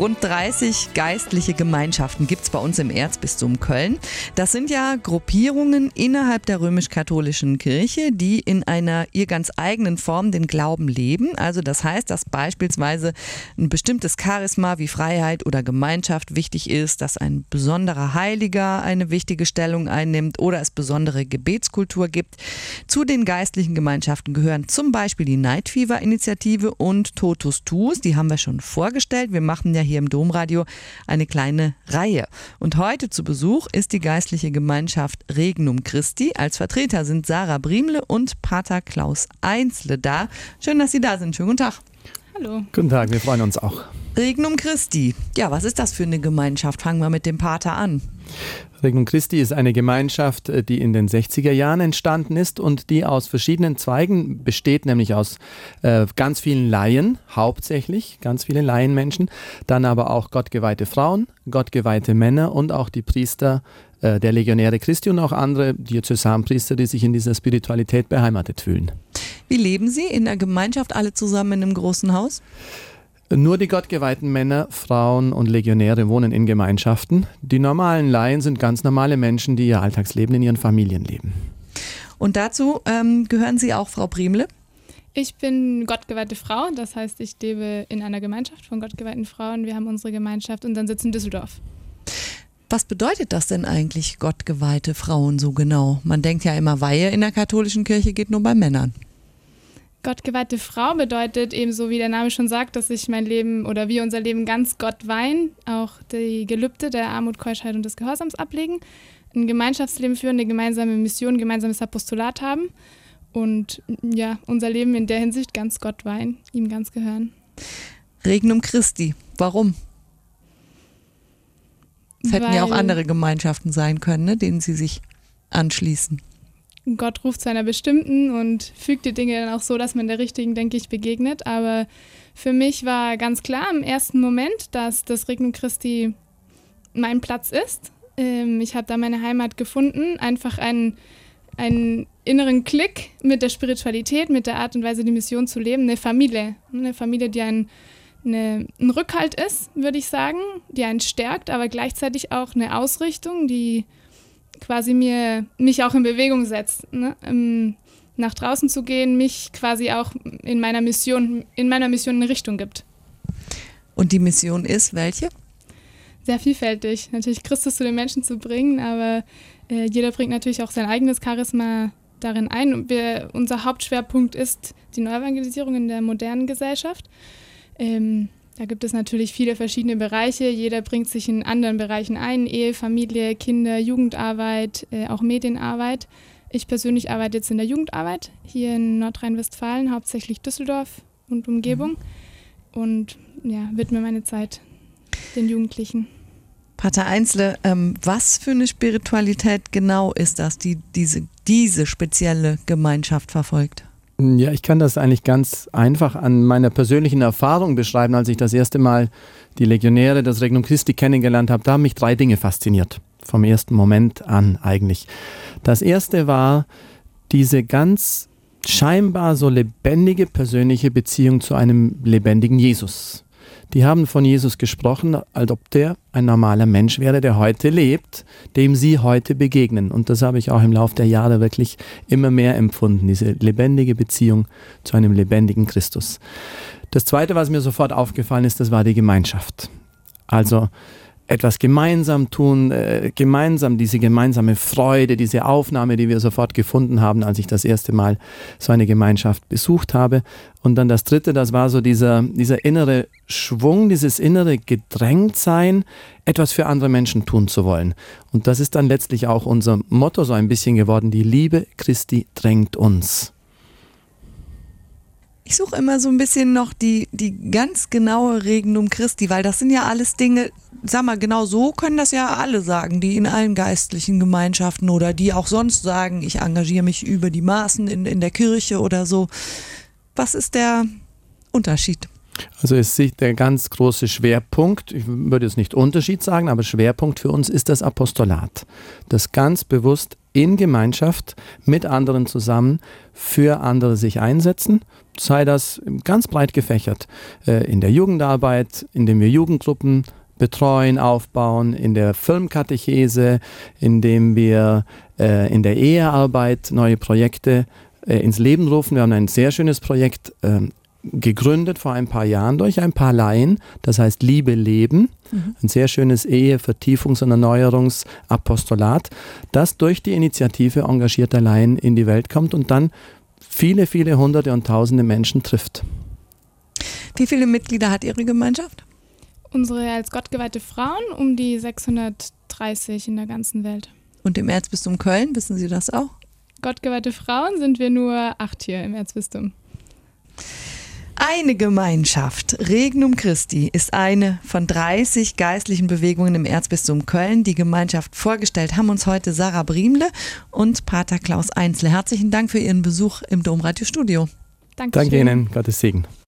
Rund 30 geistliche Gemeinschaften gibt es bei uns im Erzbistum Köln. Das sind ja Gruppierungen innerhalb der römisch-katholischen Kirche, die in einer ihr ganz eigenen Form den Glauben leben. Also das heißt, dass beispielsweise ein bestimmtes Charisma wie Freiheit oder Gemeinschaft wichtig ist, dass ein besonderer Heiliger eine wichtige Stellung einnimmt oder es besondere Gebetskultur gibt. Zu den geistlichen Gemeinschaften gehören zum Beispiel die Night Fever Initiative und Totus Tuus. Die haben wir schon vorgestellt. Wir machen ja hier im Domradio eine kleine Reihe. Und heute zu Besuch ist die geistliche Gemeinschaft Regnum Christi. Als Vertreter sind Sarah Briemle und Pater Klaus Einzle da. Schön, dass Sie da sind. Schönen guten Tag. Hallo. Guten Tag, wir freuen uns auch. Regnum Christi. Ja, was ist das für eine Gemeinschaft? Fangen wir mit dem Pater an. Regnum Christi ist eine Gemeinschaft, die in den 60er Jahren entstanden ist und die aus verschiedenen Zweigen besteht, nämlich aus ganz vielen Laien, hauptsächlich ganz viele Laienmenschen, dann aber auch gottgeweihte Frauen, gottgeweihte Männer und auch die Priester der Legionäre Christi und auch andere Diözesanpriester, die sich in dieser Spiritualität beheimatet fühlen. Wie leben Sie in der Gemeinschaft alle zusammen in einem großen Haus? Nur die gottgeweihten Männer, Frauen und Legionäre wohnen in Gemeinschaften. Die normalen Laien sind ganz normale Menschen, die ihr Alltagsleben in ihren Familien leben. Und dazu gehören Sie auch, Frau Briemle? Ich bin gottgeweihte Frau, das heißt, ich lebe in einer Gemeinschaft von gottgeweihten Frauen. Wir haben unsere Gemeinschaft, unseren Sitz in Düsseldorf. Was bedeutet das denn eigentlich, gottgeweihte Frauen so genau? Man denkt ja immer, Weihe in der katholischen Kirche geht nur bei Männern. Gottgeweihte Frau bedeutet ebenso, wie der Name schon sagt, dass ich mein Leben oder wir unser Leben ganz Gott weihen, auch die Gelübde der Armut, Keuschheit und des Gehorsams ablegen, ein Gemeinschaftsleben führen, eine gemeinsame Mission, ein gemeinsames Apostolat haben und ja, unser Leben in der Hinsicht ganz Gott weihen, ihm ganz gehören. Regnum Christi, warum? Es hätten ja auch andere Gemeinschaften sein können, ne, denen Sie sich anschließen. Gott ruft zu einer bestimmten und fügt die Dinge dann auch so, dass man der richtigen, denke ich, begegnet. Aber für mich war ganz klar im ersten Moment, dass das Regnum Christi mein Platz ist. Ich habe da meine Heimat gefunden, einfach einen inneren Klick mit der Spiritualität, mit der Art und Weise, die Mission zu leben. Eine Familie, die ein Rückhalt ist, würde ich sagen, die einen stärkt, aber gleichzeitig auch eine Ausrichtung, die quasi mich auch in Bewegung setzt, ne? Nach draußen zu gehen, mich quasi auch in meiner Mission eine Richtung gibt. Und die Mission ist welche? Sehr vielfältig. Natürlich Christus zu den Menschen zu bringen, aber jeder bringt natürlich auch sein eigenes Charisma darin ein. Und unser Hauptschwerpunkt ist die Neuevangelisierung in der modernen Gesellschaft. Da gibt es natürlich viele verschiedene Bereiche. Jeder bringt sich in anderen Bereichen ein. Ehe, Familie, Kinder, Jugendarbeit, auch Medienarbeit. Ich persönlich arbeite jetzt in der Jugendarbeit hier in Nordrhein-Westfalen, hauptsächlich Düsseldorf und Umgebung. Und ja, widme meine Zeit den Jugendlichen. Pater Einzle, was für eine Spiritualität genau ist das, die diese spezielle Gemeinschaft verfolgt? Ja, ich kann das eigentlich ganz einfach an meiner persönlichen Erfahrung beschreiben, als ich das erste Mal die Legionäre, das Regnum Christi kennengelernt habe. Da haben mich 3 Dinge fasziniert, vom ersten Moment an eigentlich. Das erste war diese ganz scheinbar so lebendige persönliche Beziehung zu einem lebendigen Jesus. Die haben von Jesus gesprochen, als ob der ein normaler Mensch wäre, der heute lebt, dem sie heute begegnen. Und das habe ich auch im Laufe der Jahre wirklich immer mehr empfunden, diese lebendige Beziehung zu einem lebendigen Christus. Das Zweite, was mir sofort aufgefallen ist, das war die Gemeinschaft. Also etwas gemeinsam tun, gemeinsam diese gemeinsame Freude, diese Aufnahme, die wir sofort gefunden haben, als ich das erste Mal so eine Gemeinschaft besucht habe. Und dann das Dritte, das war so dieser innere Schwung, dieses innere Gedrängtsein, etwas für andere Menschen tun zu wollen. Und das ist dann letztlich auch unser Motto so ein bisschen geworden, die Liebe Christi drängt uns. Ich suche immer so ein bisschen noch die ganz genaue Regnum Christi, weil das sind ja alles Dinge, sag mal, genau so können das ja alle sagen, die in allen geistlichen Gemeinschaften oder die auch sonst sagen, ich engagiere mich über die Maßen in der Kirche oder so. Was ist der Unterschied? Also ist der ganz große Schwerpunkt, ich würde jetzt nicht Unterschied sagen, aber Schwerpunkt für uns ist das Apostolat. Das ganz bewusst in Gemeinschaft mit anderen zusammen für andere sich einsetzen, sei das ganz breit gefächert. In der Jugendarbeit, indem wir Jugendgruppen betreuen, aufbauen, in der Firmenkatechese, indem wir in der Ehearbeit neue Projekte ins Leben rufen. Wir haben ein sehr schönes Projekt gegründet vor ein paar Jahren durch ein paar Laien, das heißt Liebe leben, ein sehr schönes Vertiefungs- und Erneuerungsapostolat, das durch die Initiative engagierter Laien in die Welt kommt und dann viele, viele Hunderte und Tausende Menschen trifft. Wie viele Mitglieder hat Ihre Gemeinschaft? Unsere als gottgeweihte Frauen um die 630 in der ganzen Welt. Und im Erzbistum Köln, wissen Sie das auch? Gottgeweihte Frauen sind wir nur 8 hier im Erzbistum. Eine Gemeinschaft, Regnum Christi, ist eine von 30 geistlichen Bewegungen im Erzbistum Köln. Die Gemeinschaft vorgestellt haben uns heute Sarah Briemle und Pater Klaus Einzle. Herzlichen Dank für Ihren Besuch im Domradiostudio. Dankeschön. Danke Ihnen, Gottes Segen.